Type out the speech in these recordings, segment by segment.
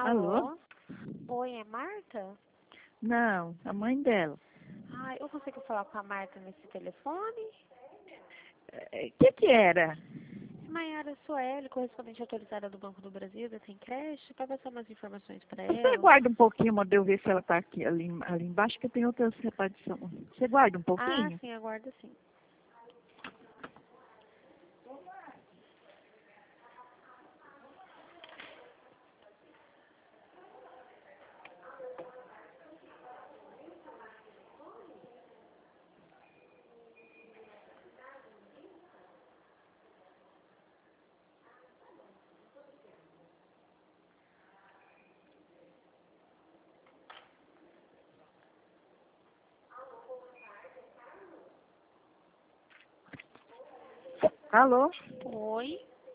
Alô? Alô? Oi, é Marta? Não, a mãe dela. Ah, eu consigo falar com a Marta nesse telefone? Que era? Maiara Soeli, correspondente autorizada do Banco do Brasil, da Tem Creche, para passar umas informações para Você ela. guarda um pouquinho, mandei eu ver se ela está aqui ali embaixo, que tem outra repartição. Você guarda um Ah, pouquinho? sim, aguardo sim. Alô? Oi?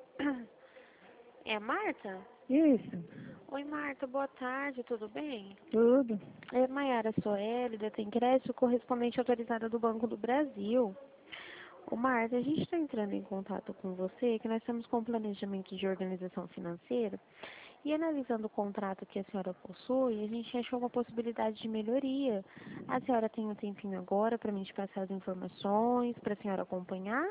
É a Marta? Isso, Oi, Marta, boa tarde, tudo bem? tudo. É Maiara Soeli, da Tem Creche, correspondente autorizada do Banco do Brasil. Ô Marta, a gente está entrando em contato com você, que nós estamos com um planejamento de organização financeira e analisando o contrato que a senhora possui, a gente achou uma possibilidade de melhoria. A senhora tem um tempinho agora para mim te passar as informações, para a senhora acompanhar?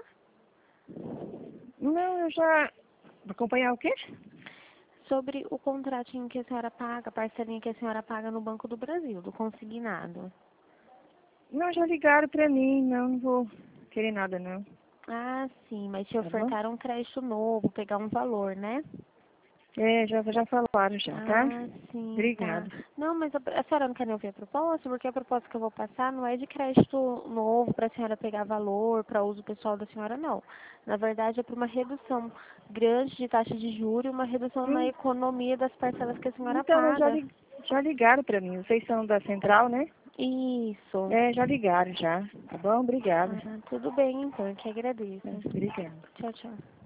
Não, eu já... Acompanhar o quê? Sobre o contratinho que a senhora paga, a parcelinha que a senhora paga no Banco do Brasil, do consignado. Não, já ligaram pra mim, não vou querer nada não, Ah, sim, mas te tá bom? ofertaram um crédito novo, pegar um valor, né? É, já falaram já, tá? Ah, sim, tá. Obrigada. Não, mas a senhora não quer nem ouvir a proposta, porque a proposta que eu vou passar não é de crédito novo para a senhora pegar valor para uso pessoal da senhora, não. Na verdade, é para uma redução grande de taxa de juros e uma redução na Hum, economia das parcelas que a senhora Então, mas paga. já ligaram pra mim, vocês são da central, né? Isso. É, já ligaram já. Tá bom? Obrigada. Ah, tudo bem, então, eu que agradeço. Obrigada. Tchau, tchau.